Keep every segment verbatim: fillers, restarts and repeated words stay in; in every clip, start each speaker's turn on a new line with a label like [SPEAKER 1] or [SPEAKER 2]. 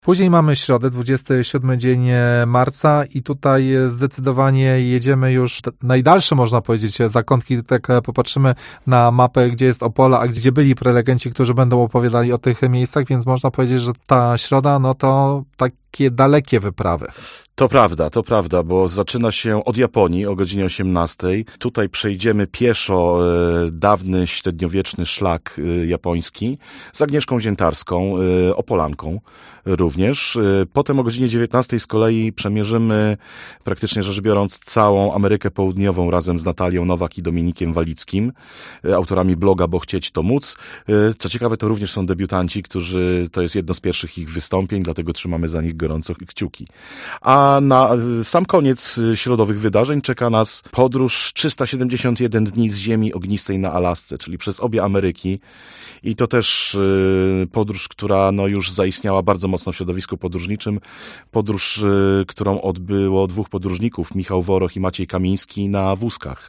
[SPEAKER 1] Później mamy środę, dwudziesty siódmy dzień marca i tutaj zdecydowanie jedziemy już najdalsze, można powiedzieć, zakątki. Tak popatrzymy na mapę, gdzie jest Opole, a gdzie byli prelegenci, którzy będą opowiadali o tych miejscach, więc można powiedzieć, że ta środa, no to takie dalekie wyprawy.
[SPEAKER 2] To prawda, to prawda, bo zaczyna się od Japonii o godzinie osiemnastej. Tutaj przejdziemy pieszo e, dawny, średniowieczny szlak e, japoński z Agnieszką Ziętarską, e, Opolanką również. E, potem o godzinie dziewiętnastej z kolei przemierzymy, praktycznie rzecz biorąc, całą Amerykę Południową razem z Natalią Nowak i Dominikiem Walickim, e, autorami bloga Bo chcieć to móc. E, co ciekawe, to również są debiutanci, którzy, to jest jedno z pierwszych ich wystąpień, dlatego trzymamy za nich gorąco kciuki. A na sam koniec środowych wydarzeń czeka nas podróż trzysta siedemdziesiąt jeden dni z ziemi ognistej na Alasce, czyli przez obie Ameryki. I to też podróż, która no już zaistniała bardzo mocno w środowisku podróżniczym. Podróż, którą odbyło dwóch podróżników, Michał Woroch i Maciej Kamiński, na wózkach.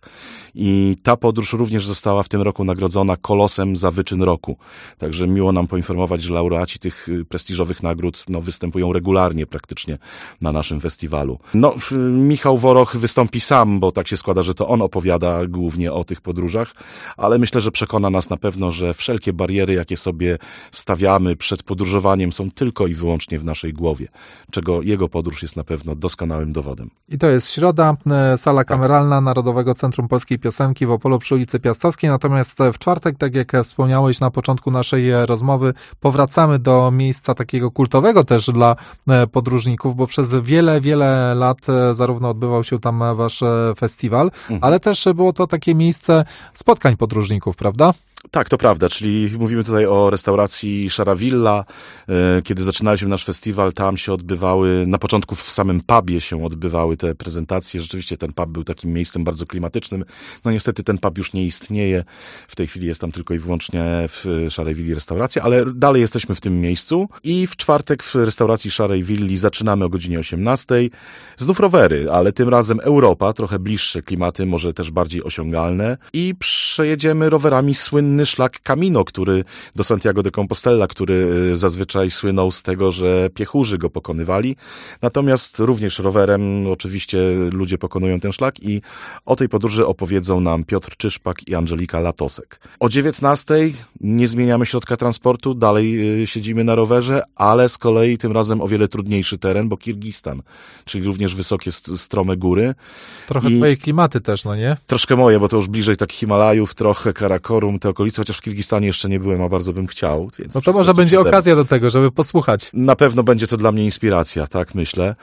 [SPEAKER 2] I ta podróż również została w tym roku nagrodzona Kolosem za wyczyn roku. Także miło nam poinformować, że laureaci tych prestiżowych nagród no, występują regularnie praktycznie na naszym festiwalu. No, Michał Woroch wystąpi sam, bo tak się składa, że to on opowiada głównie o tych podróżach, ale myślę, że przekona nas na pewno, że wszelkie bariery, jakie sobie stawiamy przed podróżowaniem, są tylko i wyłącznie w naszej głowie, czego jego podróż jest na pewno doskonałym dowodem.
[SPEAKER 1] I to jest środa, sala kameralna Narodowego Centrum Polskiej Piosenki w Opolu przy ulicy Piastowskiej, natomiast w czwartek, tak jak wspomniałeś na początku naszej rozmowy, powracamy do miejsca takiego kultowego też dla podróżników, bo przez wiele, wiele lat zarówno odbywał się tam wasz festiwal, mhm. ale też było to takie miejsce spotkań podróżników, prawda?
[SPEAKER 2] Tak, to prawda, czyli mówimy tutaj o restauracji Szara Villa. Kiedy zaczynaliśmy nasz festiwal, tam się odbywały, na początku w samym pubie się odbywały te prezentacje. Rzeczywiście ten pub był takim miejscem bardzo klimatycznym. No niestety ten pub już nie istnieje. W tej chwili jest tam tylko i wyłącznie w Szarej Willi restauracja, ale dalej jesteśmy w tym miejscu. I w czwartek w restauracji Szarej Willi zaczynamy o godzinie osiemnastej. Znów rowery, ale tym razem Europa, trochę bliższe klimaty, może też bardziej osiągalne. I przejedziemy rowerami słynnymi szlak Camino, który do Santiago de Compostela, który zazwyczaj słynął z tego, że piechurzy go pokonywali. Natomiast również rowerem oczywiście ludzie pokonują ten szlak i o tej podróży opowiedzą nam Piotr Czyszpak i Angelika Latosek. O dziewiętnastej nie zmieniamy środka transportu, dalej siedzimy na rowerze, ale z kolei tym razem o wiele trudniejszy teren, bo Kirgistan, czyli również wysokie, strome góry.
[SPEAKER 1] Trochę I twoje klimaty też, no nie?
[SPEAKER 2] Troszkę moje, bo to już bliżej tak Himalajów, trochę Karakorum, te okolice, chociaż w Kirgistanie jeszcze nie byłem, a bardzo bym chciał. Więc
[SPEAKER 1] no to może będzie okazja do tego, żeby posłuchać.
[SPEAKER 2] Na pewno będzie to dla mnie inspiracja, tak myślę.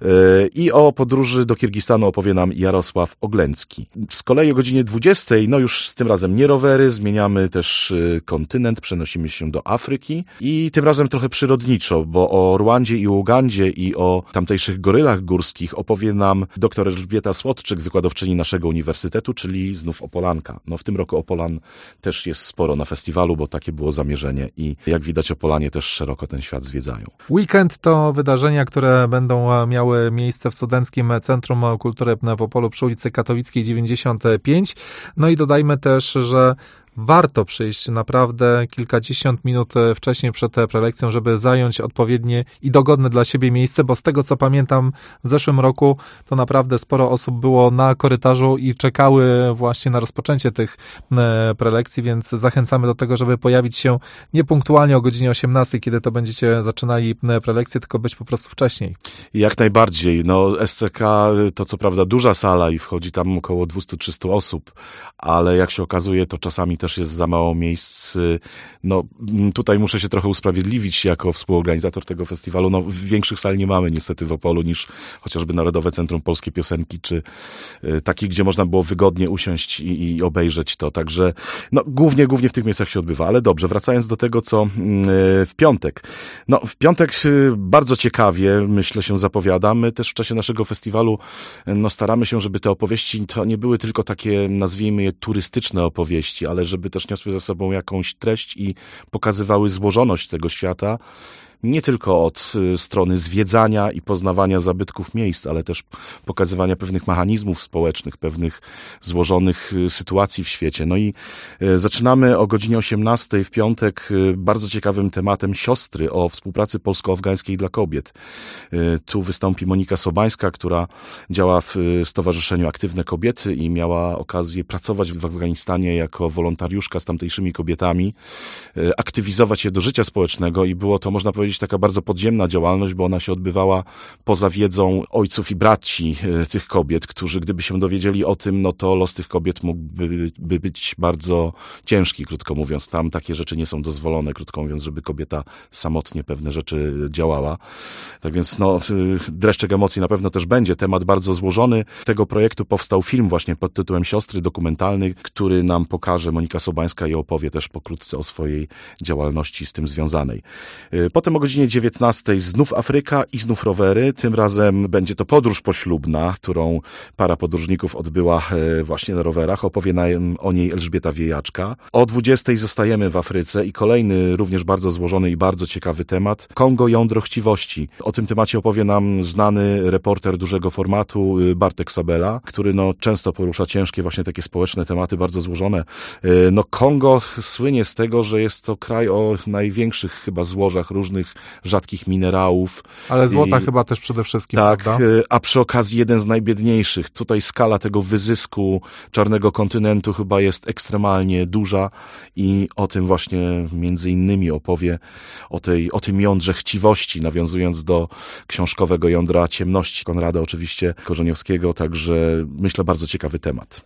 [SPEAKER 2] I o podróży do Kirgistanu opowie nam Jarosław Oglęcki. Z kolei o godzinie dwudziestej, no już tym razem nie rowery, zmieniamy też kontynent, przenosimy się do Afryki i tym razem trochę przyrodniczo, bo o Rwandzie i Ugandzie i o tamtejszych gorylach górskich opowie nam dr Elżbieta Słodczyk, wykładowczyni naszego uniwersytetu, czyli znów Opolanka. No w tym roku Opolan też jest sporo na festiwalu, bo takie było zamierzenie i jak widać Opolanie też szeroko ten świat zwiedzają.
[SPEAKER 1] Weekend to wydarzenia, które będą miały miejsce w Studenckim Centrum Kultury w Opolu przy ulicy Katowickiej dziewięćdziesiąt pięć. No i dodajmy też, że warto przyjść naprawdę kilkadziesiąt minut wcześniej przed prelekcją, żeby zająć odpowiednie i dogodne dla siebie miejsce, bo z tego co pamiętam w zeszłym roku to naprawdę sporo osób było na korytarzu i czekały właśnie na rozpoczęcie tych prelekcji, więc zachęcamy do tego, żeby pojawić się nie punktualnie o godzinie osiemnastej, kiedy to będziecie zaczynali prelekcję, tylko być po prostu wcześniej.
[SPEAKER 2] Jak najbardziej. No S C K to co prawda duża sala i wchodzi tam około dwieście trzysta osób, ale jak się okazuje, to czasami też jest za mało miejsc. No tutaj muszę się trochę usprawiedliwić jako współorganizator tego festiwalu. No większych sal nie mamy niestety w Opolu niż chociażby Narodowe Centrum Polskiej Piosenki, czy taki, gdzie można było wygodnie usiąść i, i obejrzeć to. Także no głównie, głównie w tych miejscach się odbywa. Ale dobrze, wracając do tego, co w piątek. No w piątek bardzo ciekawie, myślę, się zapowiada. My też w czasie naszego festiwalu no, staramy się, żeby te opowieści to nie były tylko takie, nazwijmy je, turystyczne opowieści, ale żeby też niosły ze sobą jakąś treść i pokazywały złożoność tego świata. nie tylko od strony zwiedzania i poznawania zabytków miejsc, ale też pokazywania pewnych mechanizmów społecznych, pewnych złożonych sytuacji w świecie. No i zaczynamy o godzinie osiemnastej w piątek bardzo ciekawym tematem siostry, o współpracy polsko-afgańskiej dla kobiet. Tu wystąpi Monika Sobańska, która działa w Stowarzyszeniu Aktywne Kobiety i miała okazję pracować w Afganistanie jako wolontariuszka z tamtejszymi kobietami, aktywizować je do życia społecznego i było to, można powiedzieć, taka bardzo podziemna działalność, bo ona się odbywała poza wiedzą ojców i braci tych kobiet, którzy gdyby się dowiedzieli o tym, no to los tych kobiet mógłby by być bardzo ciężki, krótko mówiąc. Tam takie rzeczy nie są dozwolone, krótko mówiąc, żeby kobieta samotnie pewne rzeczy działała. Tak więc no, dreszczyk emocji na pewno też będzie. Temat bardzo złożony. Tego projektu powstał film właśnie pod tytułem Siostry, dokumentalny, który nam pokaże Monika Sobańska i opowie też pokrótce o swojej działalności z tym związanej. Potem o godzinie dziewiętnastej znów Afryka i znów rowery. Tym razem będzie to podróż poślubna, którą para podróżników odbyła właśnie na rowerach. Opowie nam o niej Elżbieta Wiejaczka. O dwudziestej zostajemy w Afryce i kolejny również bardzo złożony i bardzo ciekawy temat. Kongo, jądro chciwości. O tym temacie opowie nam znany reporter dużego formatu Bartek Sabela, który no często porusza ciężkie właśnie takie społeczne tematy, bardzo złożone. No Kongo słynie z tego, że jest to kraj o największych chyba złożach różnych rzadkich minerałów.
[SPEAKER 1] Ale złota
[SPEAKER 2] I,
[SPEAKER 1] chyba też przede wszystkim,
[SPEAKER 2] tak,
[SPEAKER 1] prawda?
[SPEAKER 2] A przy okazji jeden z najbiedniejszych. Tutaj skala tego wyzysku czarnego kontynentu chyba jest ekstremalnie duża i o tym właśnie między innymi opowie, o tej, o tym jądrze chciwości, nawiązując do książkowego jądra ciemności Konrada oczywiście Korzeniowskiego, także myślę bardzo ciekawy temat.